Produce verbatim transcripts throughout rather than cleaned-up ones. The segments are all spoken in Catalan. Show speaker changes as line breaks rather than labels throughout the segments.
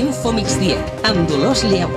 Info Migdia, amb Dolors Lleu.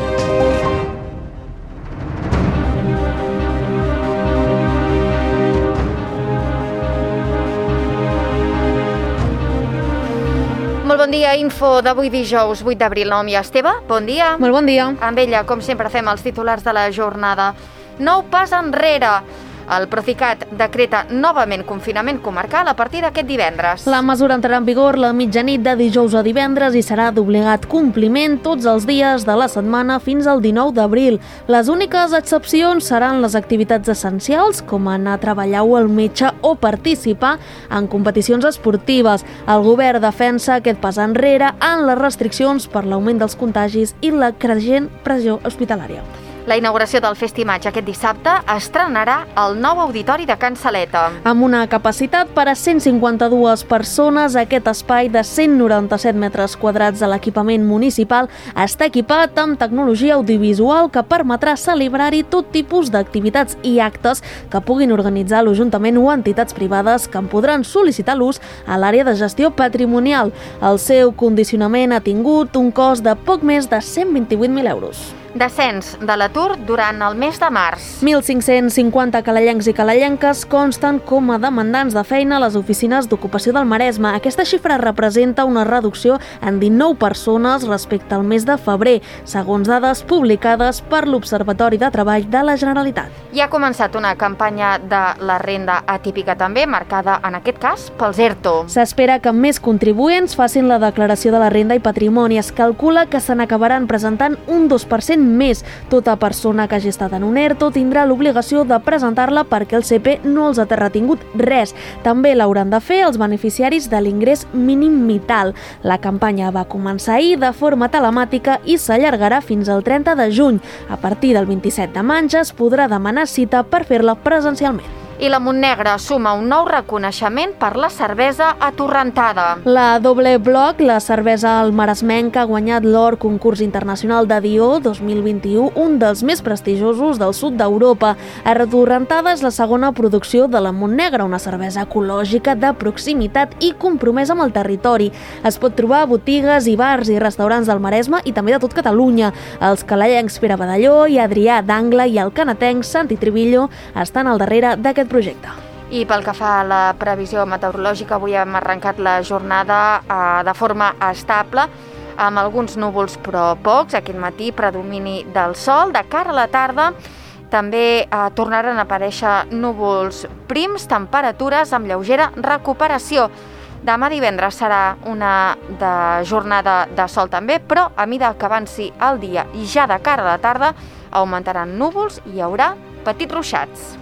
Molt bon dia, info d'avui dijous vuit d'abril. Nom i Esteve, bon dia.
Molt bon dia.
Amb ella, com sempre, fem els titulars de la jornada. Nou pas enrere. El Procicat decreta novament confinament comarcal a partir d'aquest divendres.
La mesura entrarà en vigor la mitjanit de dijous a divendres i serà d'obligat compliment tots els dies de la setmana fins al dinou d'abril. Les úniques excepcions seran les activitats essencials, com anar a treballar o al metge o participar en competicions esportives. El govern defensa aquest pas enrere en les restriccions per l'augment dels contagis i la creixent pressió hospitalària.
La inauguració del Festimatge aquest dissabte estrenarà el nou auditori de Can Saleta.
Amb una capacitat per a cent cinquanta-dues persones, aquest espai de cent noranta-set metres quadrats de l'equipament municipal està equipat amb tecnologia audiovisual que permetrà celebrar-hi tot tipus d'activitats i actes que puguin organitzar l'Ajuntament o entitats privades que en podran sol·licitar l'ús a l'àrea de gestió patrimonial. El seu condicionament ha tingut un cost de poc més de cent vint-i-vuit mil euros.
Descens de l'atur durant el mes de març.
mil cinc-cents cinquanta calellencs i calellenques consten com a demandants de feina a les oficines d'ocupació del Maresme. Aquesta xifra representa una reducció en dinou persones respecte al mes de febrer, segons dades publicades per l'Observatori de Treball de la Generalitat.
I ha començat una campanya de la renda atípica també, marcada en aquest cas pels ERTO.
S'espera que més contribuents facin la declaració de la renda i patrimoni. Es calcula que se n'acabaran presentant un dos per cent més. Tota persona que hagi estat en un ERTO tindrà l'obligació de presentar-la perquè el C P no els ha retingut res. També l'hauran de fer els beneficiaris de l'ingrés mínim vital. La campanya va començar ahir de forma telemàtica i s'allargarà fins al trenta de juny. A partir del vint-i-set de maig es podrà demanar cita per fer-la presencialment.
I la Montnegra suma un nou reconeixement per la cervesa atorrentada.
La Doble Bloc, la cervesa almaresmenca, ha guanyat l'or concurs internacional de Dió dos mil vint-i-u, un dels més prestigiosos del sud d'Europa. Atorrentada és la segona producció de la Montnegra, una cervesa ecològica de proximitat i compromesa amb el territori. Es pot trobar a botigues i bars i restaurants del Maresme i també de tot Catalunya. Els calellencs Pere Badalló i Adrià d'Angle i el canatenc Santi Trivillo estan al darrere d'aquest projecte.
I pel que fa a la previsió meteorològica, avui hem arrencat la jornada eh, de forma estable, amb alguns núvols però pocs. Aquest matí predomini del sol. De cara a la tarda també eh, tornaran a aparèixer núvols prims, temperatures amb lleugera recuperació. Demà divendres serà una de jornada de sol també, però a mesura que avanci el dia i ja de cara a la tarda augmentaran núvols i hi haurà petits ruixats.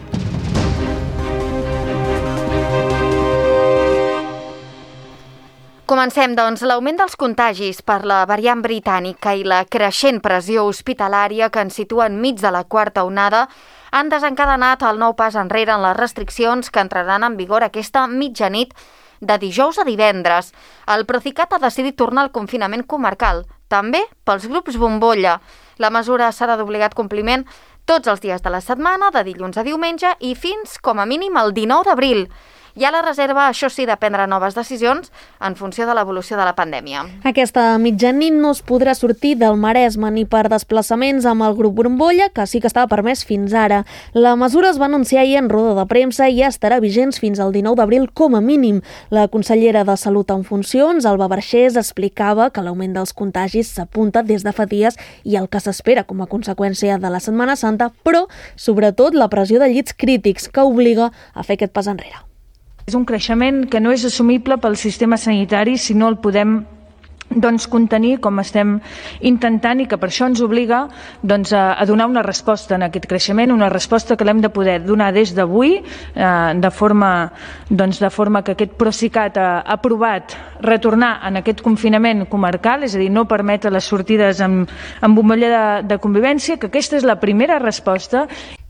Comencem, doncs. L'augment dels contagis per la variant britànica i la creixent pressió hospitalària que ens situa enmig de la quarta onada han desencadenat el nou pas enrere en les restriccions que entraran en vigor aquesta mitjanit de dijous a divendres. El Procicat ha decidit tornar al confinament comarcal, també pels grups bombolla. La mesura serà d'obligat compliment tots els dies de la setmana, de dilluns a diumenge i fins, com a mínim, el dinou d'abril. Hi ha la reserva, això sí, de prendre noves decisions en funció de l'evolució de la pandèmia.
Aquesta mitjanit no es podrà sortir del Maresme ni per desplaçaments amb el grup bombolla, que sí que estava permès fins ara. La mesura es va anunciar ahir en roda de premsa i estarà vigents fins al dinou d'abril com a mínim. La consellera de Salut en funcions, Alba Barxés, explicava que l'augment dels contagis s'apunta des de fa dies i el que s'espera com a conseqüència de la Setmana Santa, però sobretot la pressió de llits crítics que obliga a fer aquest pas enrere.
És un creixement que no és assumible pel sistema sanitari si no el podem doncs, contenir com estem intentant i que per això ens obliga doncs, a, a donar una resposta en aquest creixement, una resposta que l'hem de poder donar des d'avui eh, de, forma, doncs, de forma que aquest Procicat ha aprovat retornar en aquest confinament comarcal, és a dir, no permetre les sortides amb, amb bombolla de, de convivència, que aquesta és la primera resposta.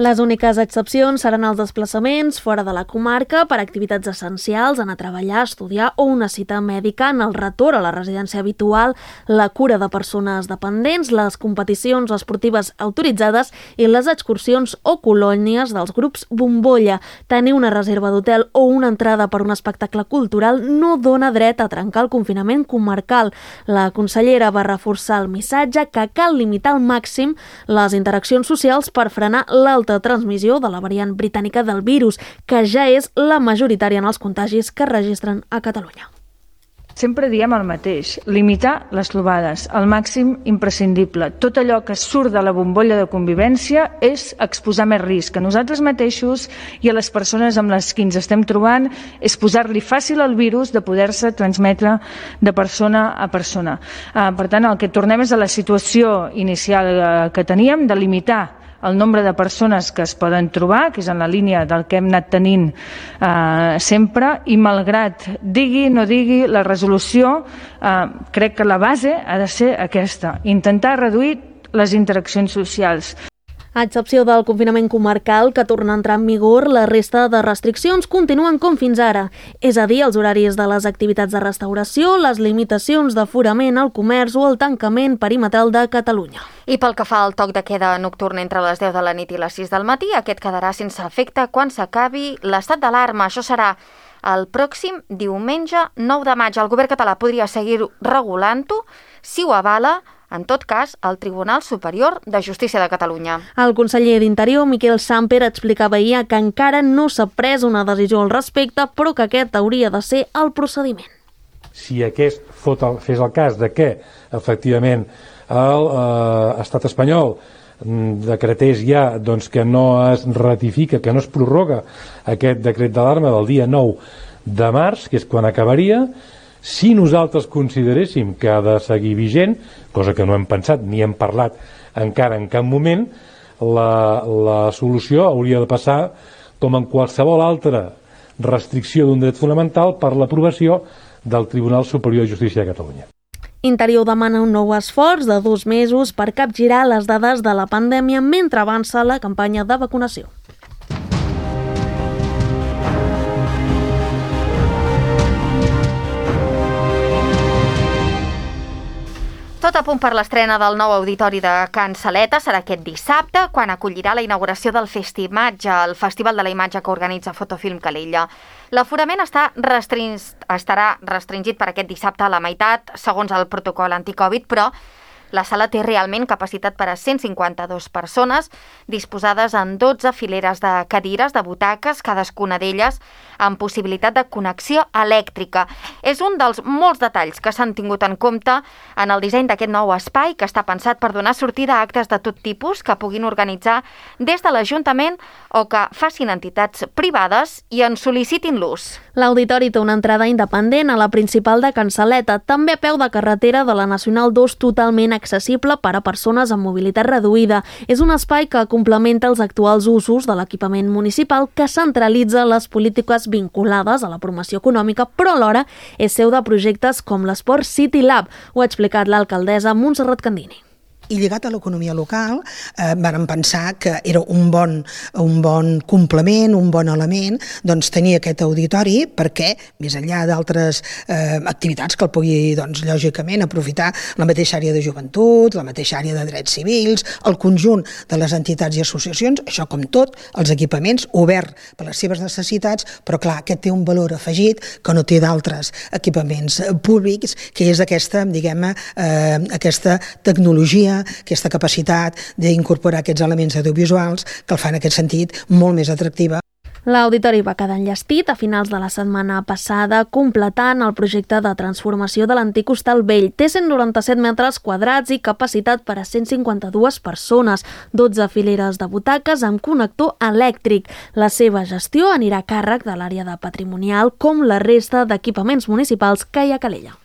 Les úniques excepcions seran els desplaçaments fora de la comarca per activitats essencials, anar a treballar, estudiar o una cita mèdica, en el retorn a la residència habitual, la cura de persones dependents, les competicions esportives autoritzades i les excursions o colònies dels grups bombolla. Tenir una reserva d'hotel o una entrada per un espectacle cultural no dona dret a trencar el confinament comarcal. La consellera va reforçar el missatge que cal limitar al màxim les interaccions socials per frenar l'alta transmissió de la variant britànica del virus, que ja és la majoritària en els contagis que es registren a Catalunya.
Sempre diem el mateix, limitar les trobades, al màxim imprescindible. Tot allò que surt de la bombolla de convivència és exposar més risc a nosaltres mateixos i a les persones amb les que ens estem trobant, és posar-li fàcil al virus de poder-se transmetre de persona a persona. Per tant, el que tornem és a la situació inicial que teníem, de limitar el nombre de persones que es poden trobar, que és en la línia del que hem anat tenint eh, sempre, i malgrat digui, no digui, la resolució, eh, crec que la base ha de ser aquesta, intentar reduir les interaccions socials.
A excepció del confinament comarcal, que torna a entrar en vigor, la resta de restriccions continuen com fins ara. És a dir, els horaris de les activitats de restauració, les limitacions d'aforament al comerç o el tancament perimetral de Catalunya.
I pel que fa al toc de queda nocturn entre les deu de la nit i les sis del matí, aquest quedarà sense efecte quan s'acabi l'estat d'alarma. Això serà el pròxim diumenge nou de maig. El govern català podria seguir regulant-ho si ho avala, en tot cas, el Tribunal Superior de Justícia de Catalunya.
El conseller d'Interior, Miquel Samper, explicava ahir que encara no s'ha pres una decisió al respecte, però que aquest hauria de ser el procediment.
Si aquest fes el cas de que, efectivament, l'estat espanyol decretés ja doncs, que no es ratifica, que no es prorroga aquest decret d'alarma del dia nou de març, que és quan acabaria, si nosaltres consideréssim que ha de seguir vigent, cosa que no hem pensat ni hem parlat encara en cap moment, la, la solució hauria de passar com en qualsevol altra restricció d'un dret fonamental per l'aprovació del Tribunal Superior de Justícia de Catalunya.
Interior demana un nou esforç de dos mesos per capgirar les dades de la pandèmia mentre avança la campanya de vacunació.
Tot a punt per l'estrena del nou auditori de Can Saleta serà aquest dissabte, quan acollirà la inauguració del Festimatge, el Festival de la Imatge que organitza Fotofilm Calella. L'aforament està restring... estarà restringit per aquest dissabte a la meitat, segons el protocol anticovid, però la sala té realment capacitat per a cent cinquanta-dues persones, disposades en dotze fileres de cadires, de butaques, cadascuna d'elles amb possibilitat de connexió elèctrica. És un dels molts detalls que s'han tingut en compte en el disseny d'aquest nou espai, que està pensat per donar sortida a actes de tot tipus que puguin organitzar des de l'Ajuntament o que facin entitats privades i en sol·licitin l'ús.
L'auditori té una entrada independent a la principal de Can Saleta, també a peu de carretera de la Nacional dos, totalment accessible per a persones amb mobilitat reduïda. És un espai que complementa els actuals usos de l'equipament municipal, que centralitza les polítiques vinculades a la promoció econòmica, però alhora és seu de projectes com l'Esport City Lab. Ho ha explicat l'alcaldessa Montserrat Candini.
I lligat a l'economia local, eh, vàrem pensar que era un bon, un bon complement, un bon element, doncs tenir aquest auditori perquè, més enllà d'altres eh, activitats que el pugui, doncs, lògicament, aprofitar la mateixa àrea de joventut, la mateixa àrea de drets civils, el conjunt de les entitats i associacions, això com tot, els equipaments, obert per les seves necessitats, però clar, aquest té un valor afegit que no té d'altres equipaments públics, que és aquesta, diguem-ne, eh, aquesta tecnologia, aquesta capacitat d'incorporar aquests elements audiovisuals que el fan en aquest sentit molt més atractiva.
L'auditori va quedar enllestit a finals de la setmana passada, completant el projecte de transformació de l'antic Hostal Vell. Té cent noranta-set metres quadrats i capacitat per a cent cinquanta-dues persones, dotze fileres de butaques amb connector elèctric. La seva gestió anirà a càrrec de l'àrea de patrimonial, com la resta d'equipaments municipals que hi ha a Calella.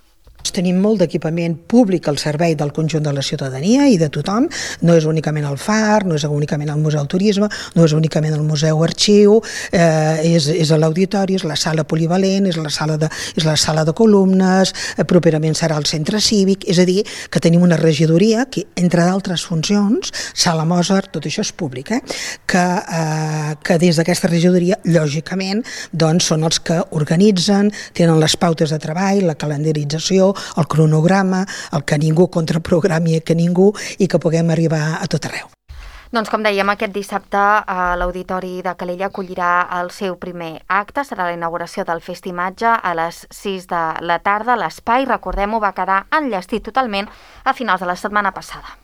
Tenim molt d'equipament públic al servei del conjunt de la ciutadania i de tothom. No és únicament el Far, no és únicament el Museu del Turisme, no és únicament el Museu Arxiu, eh, és, és l'auditori, és la sala polivalent, és la sala de, és la sala de columnes, eh, properament serà el centre cívic, és a dir, que tenim una regidoria que, entre d'altres funcions, sala Mozart, tot això és públic, eh, que, eh, que des d'aquesta regidoria, lògicament, doncs, són els que organitzen, tenen les pautes de treball, la calendarització, el cronograma, el que ningú contraprogrami que ningú i que puguem arribar a tot arreu.
Doncs com dèiem, aquest dissabte l'Auditori de Calella acollirà el seu primer acte, serà la inauguració del Festimatge a les sis de la tarda. L'espai, recordem-ho, va quedar enllestit totalment a finals de la setmana passada.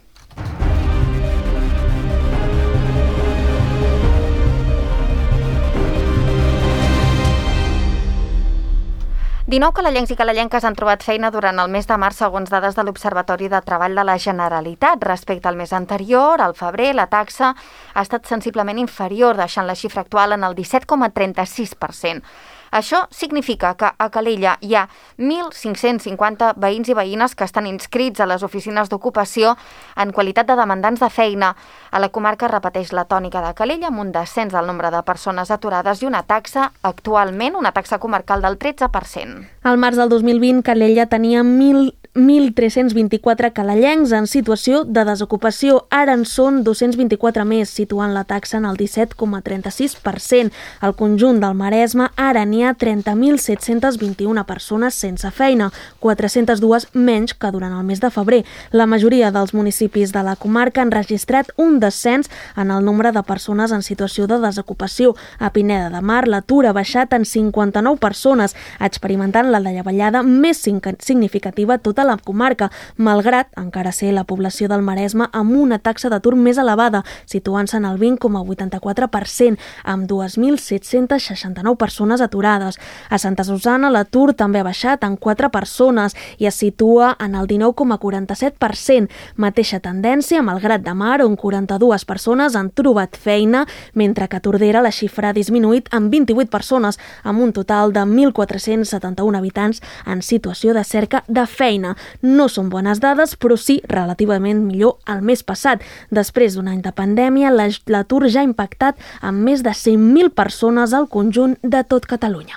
dinou calellencs i calellenques han trobat feina durant el mes de març, segons dades de l'Observatori de Treball de la Generalitat. Respecte al mes anterior, al febrer, la taxa ha estat sensiblement inferior, deixant la xifra actual en el disset coma trenta-sis per cent. Això significa que a Calella hi ha mil cinc-cents cinquanta veïns i veïnes que estan inscrits a les oficines d'ocupació en qualitat de demandants de feina. A la comarca repeteix la tònica de Calella amb un descens del nombre de persones aturades i una taxa, actualment, una taxa comarcal del tretze per cent.
Al març del dos mil vint, Calella tenia mil mil tres-cents vint-i-quatre calellencs en situació de desocupació. Ara en són dos-cents vint-i-quatre més, situant la taxa en el disset coma trenta-sis per cent. Al conjunt del Maresme ara n'hi ha trenta mil set-cents vint-i-una persones sense feina, quatre-cents dos menys que durant el mes de febrer. La majoria dels municipis de la comarca han registrat un descens en el nombre de persones en situació de desocupació. A Pineda de Mar l'atur ha baixat en cinquanta-nou persones, experimentant la davallada més significativa tota la comarca, malgrat encara ser la població del Maresme amb una taxa d'atur més elevada, situant-se en el vint coma vuitanta-quatre per cent, amb dos mil set-cents seixanta-nou persones aturades. A Santa Susana l'atur també ha baixat en quatre persones i es situa en el dinou coma quaranta-set per cent. Mateixa tendència amb el Grat de Mar, on quaranta-dues persones han trobat feina, mentre que a Tordera la xifra ha disminuït en vint-i-vuit persones, amb un total de mil quatre-cents setanta-un habitants en situació de cerca de feina. No són bones dades, però sí relativament millor el mes passat. Després d'un any de pandèmia, l'atur ja ha impactat amb més de cent mil persones al conjunt de tot Catalunya.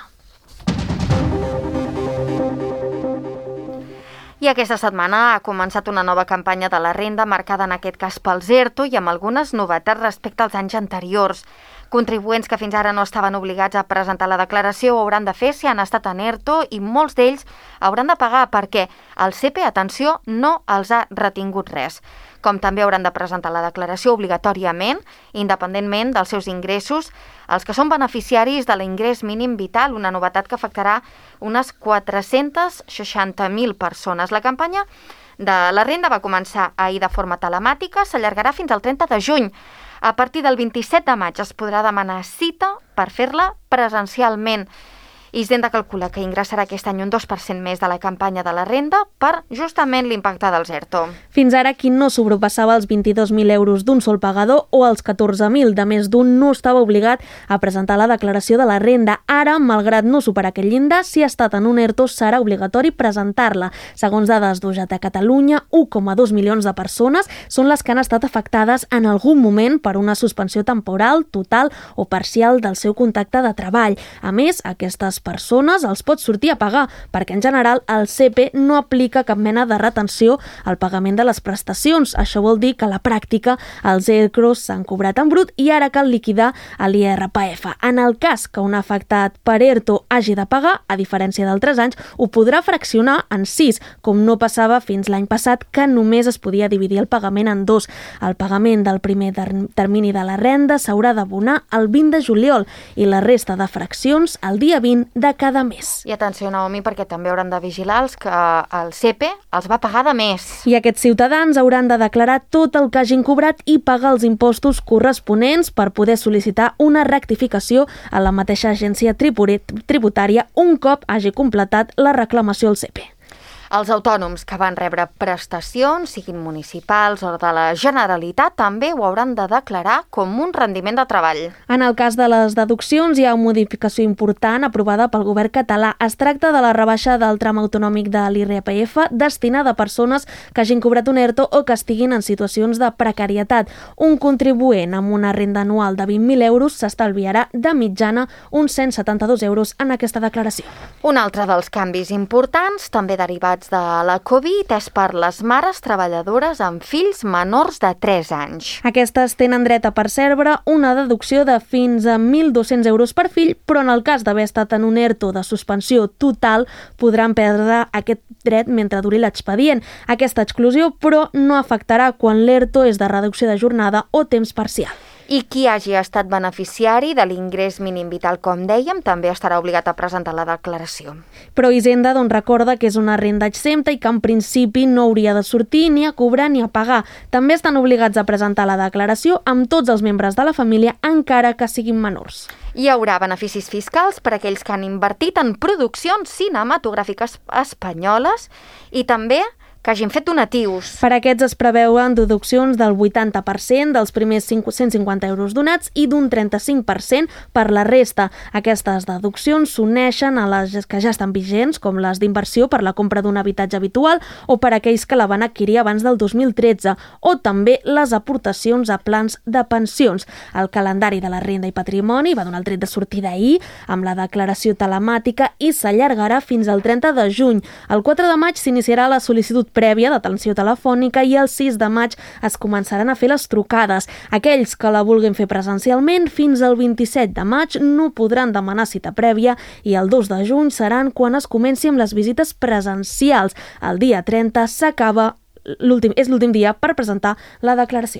I aquesta setmana ha començat una nova campanya de la renda, marcada en aquest cas pels ERTO i amb algunes novetats respecte als anys anteriors. Contribuents que fins ara no estaven obligats a presentar la declaració ho hauran de fer si han estat en ERTO i molts d'ells hauran de pagar perquè el C E P E, atenció, no els ha retingut res. Com també hauran de presentar la declaració obligatòriament, independentment dels seus ingressos, els que són beneficiaris de l'ingrés mínim vital, una novetat que afectarà unes quatre-cents seixanta mil persones. La campanya de la renda va començar ahir de forma telemàtica, s'allargarà fins al trenta de juny. A partir del vint-i-set de maig es podrà demanar cita per fer-la presencialment. Hisenda calcula que ingressarà aquest any un dos per cent més de la campanya de la renda per justament l'impacte dels ERTO.
Fins ara, qui no sobrepassava els vint-i-dos mil euros d'un sol pagador o els catorze mil de més d'un no estava obligat a presentar la declaració de la renda. Ara, malgrat no superar aquest llindar, si ha estat en un ERTO serà obligatori presentar-la. Segons dades d'U G T Catalunya, u coma dos milions de persones són les que han estat afectades en algun moment per una suspensió temporal, total o parcial del seu contracte de treball. A més, aquestes persones els pot sortir a pagar, perquè en general el C E P E no aplica cap mena de retenció al pagament de les prestacions. Això vol dir que a la pràctica els ERCROs s'han cobrat en brut i ara cal liquidar a l'I R P F. En el cas que un afectat per ERTO hagi de pagar, a diferència d'altres anys, ho podrà fraccionar en sis, com no passava fins l'any passat, que només es podia dividir el pagament en dos. El pagament del primer termini de la renda s'haurà d'abonar el vint de juliol i la resta de fraccions el dia vint de cada mes.
I atenció, Naomi, perquè també hauran de vigilar els que el C E P E els va pagar de més.
I aquests ciutadans hauran de declarar tot el que hagin cobrat i pagar els impostos corresponents per poder sol·licitar una rectificació a la mateixa agència tributària un cop hagi completat la reclamació al C E P E.
Els autònoms que van rebre prestacions, siguin municipals o de la Generalitat, també ho hauran de declarar com un rendiment de treball.
En el cas de les deduccions hi ha una modificació important aprovada pel govern català. Es tracta de la rebaixa del tram autonòmic de l'I R P F destinada a persones que hagin cobrat un ERTO o que estiguin en situacions de precarietat. Un contribuent amb una renda anual de vint mil euros s'estalviarà de mitjana uns cent setanta-dos euros en aquesta declaració.
Un altre dels canvis importants, també derivats de la Covid, és per les mares treballadores amb fills menors de tres anys.
Aquestes tenen dret a percebre una deducció de fins a mil dos-cents euros per fill, però en el cas d'haver estat en un ERTO de suspensió total, podran perdre aquest dret mentre duri l'expedient. Aquesta exclusió, però, no afectarà quan l'ERTO és de reducció de jornada o temps parcial.
I qui hagi estat beneficiari de l'ingrés mínim vital, com dèiem, també estarà obligat a presentar la declaració.
Però Hisenda doncs, recorda que és una renda exempta i que en principi no hauria de sortir ni a cobrar ni a pagar. També estan obligats a presentar la declaració amb tots els membres de la família, encara que siguin menors.
Hi haurà beneficis fiscals per a aquells que han invertit en produccions cinematogràfiques espanyoles i també que hagin fet donatius.
Per aquests es preveuen deduccions del vuitanta per cent dels primers cent cinquanta euros donats i d'un trenta-cinc per cent per la resta. Aquestes deduccions s'uneixen a les que ja estan vigents, com les d'inversió per la compra d'un habitatge habitual o per aquells que la van adquirir abans del dos mil tretze, o també les aportacions a plans de pensions. El calendari de la renda i patrimoni va donar el tret de sortida ahir amb la declaració telemàtica i s'allargarà fins al trenta de juny. El quatre de maig s'iniciarà la sol·licitud prèvia d'atenció telefònica i el sis de maig es començaran a fer les trucades. Aquells que la vulguin fer presencialment fins al vint-i-set de maig no podran demanar cita prèvia i el dos de juny seran quan es comenci amb les visites presencials. El dia trenta s'acaba, l'últim, és l'últim dia per presentar la declaració.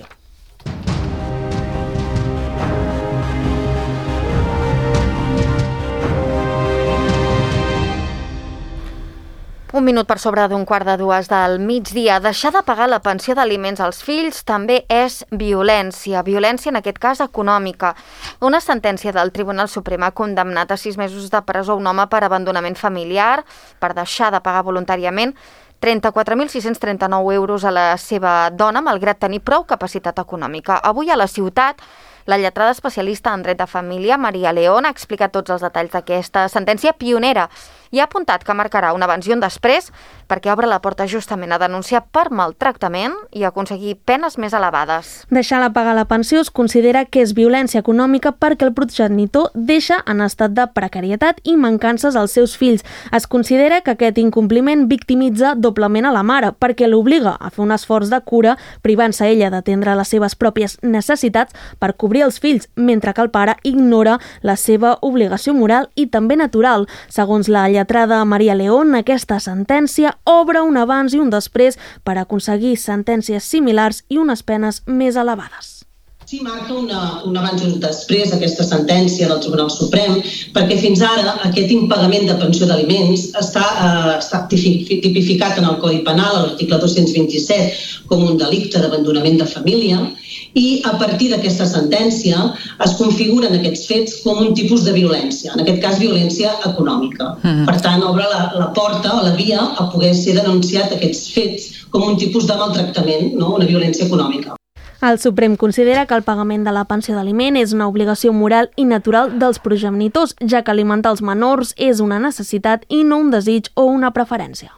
Un minut per sobre d'un quart de dues del migdia. Deixar de pagar la pensió d'aliments als fills també és violència. Violència, en aquest cas, econòmica. Una sentència del Tribunal Suprem ha condemnat a sis mesos de presó un home per abandonament familiar, per deixar de pagar voluntàriament trenta-quatre mil sis-cents trenta-nou euros a la seva dona, malgrat tenir prou capacitat econòmica. Avui a la ciutat, la lletrada especialista en dret de família, Maria León, ha explicat tots els detalls d'aquesta sentència pionera i ha apuntat que marcarà un abans i un després perquè obre la porta justament a denunciar per maltractament i aconseguir penes més elevades.
Deixar de pagar la pensió es considera que és violència econòmica perquè el progenitor deixa en estat de precarietat i mancances als seus fills. Es considera que aquest incompliment victimitza doblement a la mare perquè l'obliga a fer un esforç de cura, privant-se ella d'atendre les seves pròpies necessitats per cobrir els fills, mentre que el pare ignora la seva obligació moral i també natural. Segons la lletrada Maria León, aquesta sentència obre un abans i un després per aconseguir sentències similars i unes penes més elevades.
Sí, marca una, un abans i un després aquesta sentència del Tribunal Suprem, perquè fins ara aquest impagament de pensió d'aliments està, eh, està tipificat en el Codi Penal, a l'article dos-cents vint-i-set, com un delicte d'abandonament de família, i a partir d'aquesta sentència es configuren aquests fets com un tipus de violència, en aquest cas violència econòmica. Mm. Per tant, obre la, la porta o la via a poder ser denunciat aquests fets com un tipus de maltractament, no? Una violència econòmica.
El Suprem considera que el pagament de la pensió d'aliment és una obligació moral i natural dels progenitors, ja que alimentar els menors és una necessitat i no un desig o una preferència.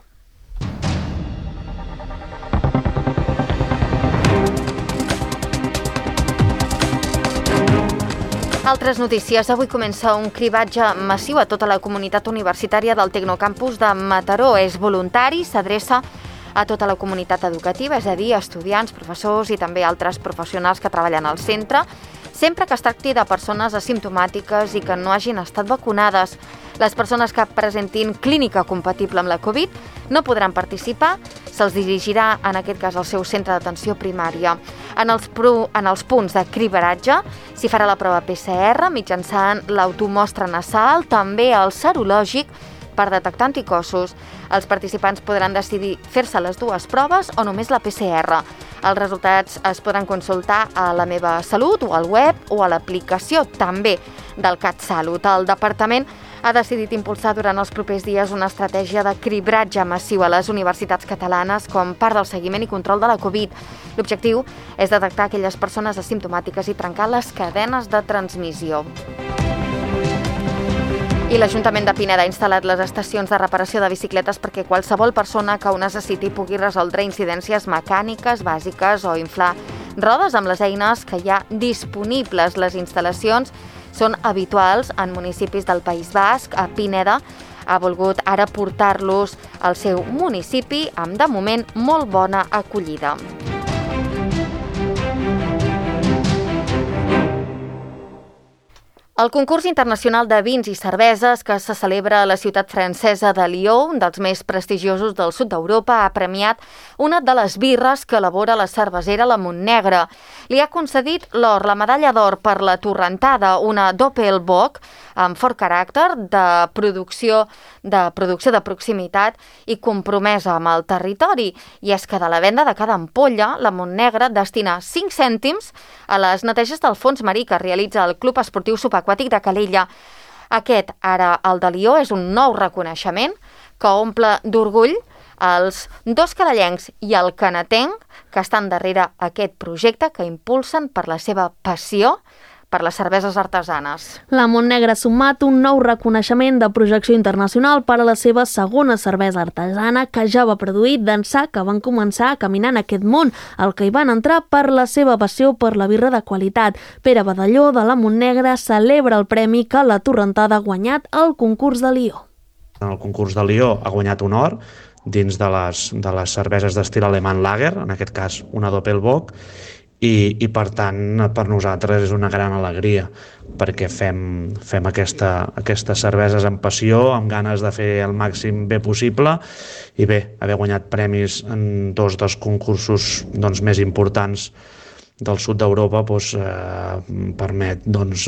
Altres notícies. Avui comença un cribatge massiu a tota la comunitat universitària del Tecnocampus de Mataró. És voluntari, s'adreça a tota la comunitat educativa, és a dir, estudiants, professors i també altres professionals que treballen al centre, sempre que es tracti de persones asimptomàtiques i que no hagin estat vacunades. Les persones que presentin clínica compatible amb la Covid no podran participar, se'ls dirigirà, en aquest cas, al seu centre d'atenció primària. En els, pro, en els punts de cribaratge s'hi farà la prova P C R mitjançant l'automostra nasal, també el serològic per detectar anticossos. Els participants podran decidir fer-se les dues proves o només la P C R. Els resultats es podran consultar a La Meva Salut o al web o a l'aplicació també del CatSalut. El departament ha decidit impulsar durant els propers dies una estratègia de cribratge massiu a les universitats catalanes com part del seguiment i control de la Covid. L'objectiu és detectar aquelles persones asimptomàtiques i trencar les cadenes de transmissió. I l'Ajuntament de Pineda ha instal·lat les estacions de reparació de bicicletes perquè qualsevol persona que ho necessiti pugui resoldre incidències mecàniques bàsiques o inflar rodes amb les eines que hi ha disponibles. Les instal·lacions són habituals en municipis del País Basc. A Pineda ha volgut ara portar-los al seu municipi amb, de moment, molt bona acollida. El concurs internacional de vins i cerveses que se celebra a la ciutat francesa de Lió, un dels més prestigiosos del sud d'Europa, ha premiat una de les birres que elabora la cervesera La Montnegra. Li ha concedit l'or, la medalla d'or per la Torrentada, una Doppelbock amb fort caràcter de producció, de producció de proximitat i compromesa amb el territori. I és que de la venda de cada ampolla, La Montnegra destina cinc cèntims a les neteges del fons marí que realitza el Club Esportiu Subaquàtic de Calella. Aquest, ara el de Lió, és un nou reconeixement que omple d'orgull els dos calellencs i el canatenc que estan darrere aquest projecte, que impulsen per la seva passió per les cerveses artesanes.
La Montnegra ha sumat un nou reconeixement de projecció internacional per a la seva segona cervesa artesana, que ja va produir d'ençà que van començar a caminar en aquest món, el que hi van entrar per la seva passió per la birra de qualitat. Pere Badalló, de la Montnegra, celebra el premi que la Torrentada ha guanyat al concurs de Lió.
En el concurs de Lió ha guanyat un or dins de les, de les cerveses d'estil alemany lager, en aquest cas una Doppelbock, I, i per tant per nosaltres és una gran alegria perquè fem, fem aquesta, aquestes cerveses amb passió, amb ganes de fer el màxim bé possible i bé, haver guanyat premis en dos dels concursos doncs, més importants del sud d'Europa doncs, eh, permet doncs,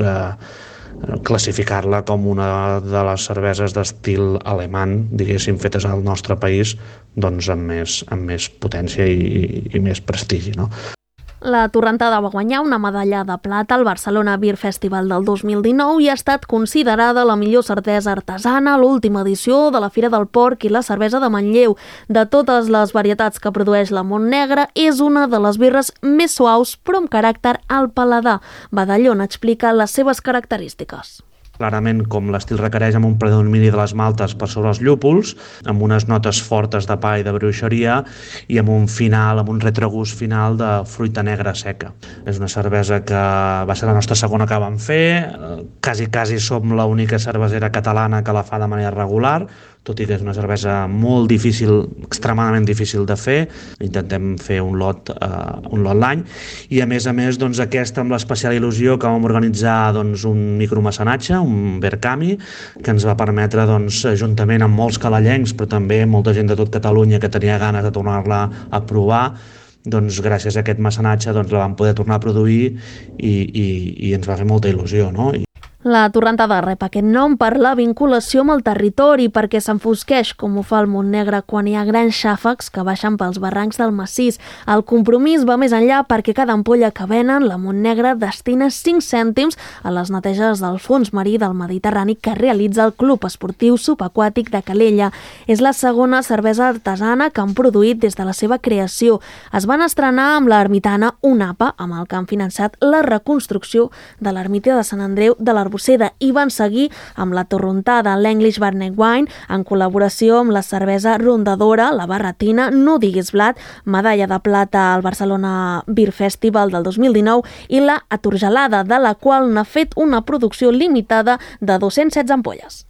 eh, classificar-la com una de les cerveses d'estil alemany, diguéssim, fetes al nostre país doncs, amb, més, amb més potència i, i més prestigi, no?
La Torrentada va guanyar una medalla de plata al Barcelona Beer Festival del dos mil dinou i ha estat considerada la millor cervesa artesana a l'última edició de la Fira del Porc i la Cervesa de Manlleu. De totes les varietats que produeix la Montnegra, és una de les birres més suaus però amb caràcter al paladar. Badalló explica les seves característiques.
Clarament, com l'estil requereix, amb un predomini de les maltes per sobre els llúpols, amb unes notes fortes de pa i de bruixeria i amb un final, amb un retrogust final de fruita negra seca. És una cervesa que va ser la nostra segona que vam fer, quasi, quasi som l'única cervesera catalana que la fa de manera regular, tot i que és una cervesa molt difícil, extremadament difícil de fer. Intentem fer un lot, uh, un lot l'any, i a més a més doncs, aquesta amb l'especial il·lusió que vam organitzar doncs, un micromecenatge, un Verkami, que ens va permetre, doncs, juntament amb molts calellencs, però també molta gent de tot Catalunya que tenia ganes de tornar-la a provar, doncs gràcies a aquest mecenatge doncs, la vam poder tornar a produir i, i, i ens va fer molta il·lusió, no? I
La Torrentada rep aquest nom per la vinculació amb el territori, perquè s'enfosqueix, com ho fa el Montnegra quan hi ha grans xàfecs que baixen pels barrancs del massís. El compromís va més enllà perquè cada ampolla que venen, la Montnegra destina cinc cèntims a les neteges del fons marí del Mediterrani que realitza el Club Esportiu Subaquàtic de Calella. És la segona cervesa artesana que han produït des de la seva creació. Es van estrenar amb l'ermitana UNAPA, amb el que han finançat la reconstrucció de l'ermita de Sant Andreu de l'Arboçera, i van seguir amb la Torrentada, l'English Barnet Wine, en col·laboració amb la cervesa rondadora, la Barretina, No diguis blat, medalla de plata al Barcelona Beer Festival del dos mil dinou, i la Atorgelada, de la qual n'ha fet una producció limitada de dos-cents setze ampolles.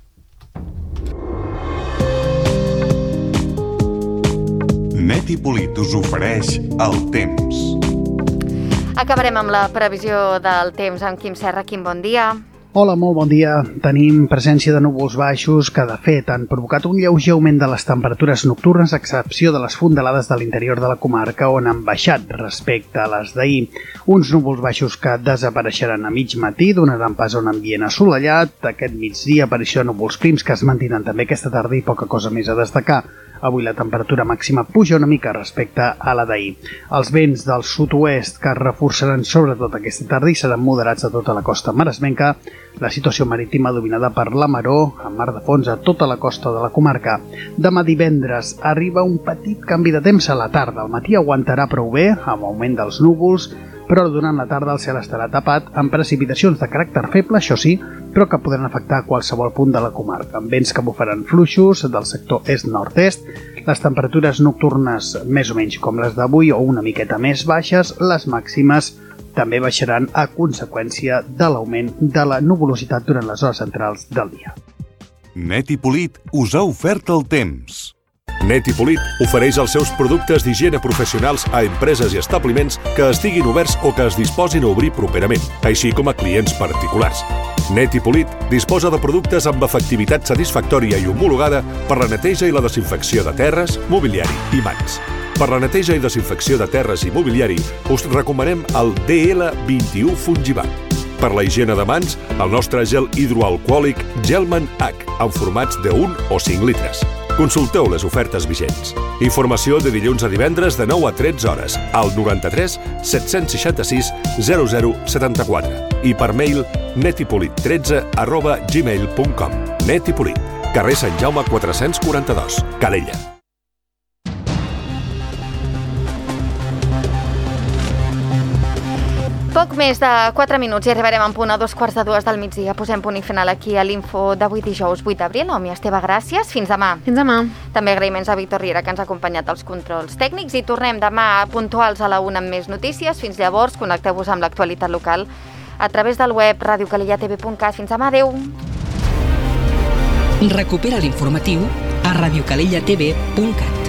Neti Polit us ofereix el temps.
Acabarem amb la previsió del temps amb Quim Serra. Quim, bon dia.
Hola, molt bon dia. Tenim presència de núvols baixos que, de fet, han provocat un lleuger augment de les temperatures nocturnes, a excepció de les fondalades de l'interior de la comarca, on han baixat respecte a les d'ahir. Uns núvols baixos que desapareixeran a mig matí, donaran pas a un ambient assolellat. Aquest migdia, aparició de núvols prims que es mantenen també aquesta tarda i poca cosa més a destacar. Avui la temperatura màxima puja una mica respecte a la d'ahir. Els vents del sud-oest que es reforçaran sobretot aquesta tarda i seran moderats a tota la costa maresmenca. La situació marítima dominada per la maró, amb mar de fons a tota la costa de la comarca. Demà divendres arriba un petit canvi de temps a la tarda. El matí aguantarà prou bé, amb augment dels núvols, però durant la tarda el cel estarà tapat amb precipitacions de caràcter feble, això sí, però que podran afectar qualsevol punt de la comarca, amb vents que bufaran fluixos del sector est-nord-est, les temperatures nocturnes més o menys com les d'avui o una miqueta més baixes, les màximes també baixaran a conseqüència de l'augment de la nuvolositat durant les hores centrals del dia.
Net i Polit us ha ofert el temps.
Net i Polit ofereix els seus productes d'higiene professionals a empreses i establiments que estiguin oberts o que es disposin a obrir properament, així com a clients particulars. Net i Polit disposa de productes amb efectivitat satisfactòria i homologada per la neteja i la desinfecció de terres, mobiliari i mans. Per la neteja i desinfecció de terres i mobiliari us recomanem el D L vint-i-u Fungibat. Per la higiene de mans, el nostre gel hidroalcohòlic Gelman H, en formats de un o cinc litres. Consulteu les ofertes vigents. Informació de dilluns a divendres de nou a tretze hores al noranta-tres set-cents seixanta-sis zero zero setanta-quatre i per mail netipolit tretze arroba gmail punt com. Net i Polit, carrer Sant Jaume quatre-cents quaranta-dos, Calella.
Poc més de quatre minuts i arribarem en punt a dos quarts de dues del migdia. Posem punt i final aquí a l'info d'avui dijous vuit d'abril. Omi Esteve, gràcies. Fins demà.
Fins demà.
També agraïments a Víctor Riera, que ens ha acompanyat als controls tècnics, i tornem demà puntuals a la una amb més notícies. Fins llavors, connecteu-vos amb l'actualitat local a través del web radio calella t v punt cat. Fins demà, adeu.
Recupera l'informatiu a radio calella t v punt cat.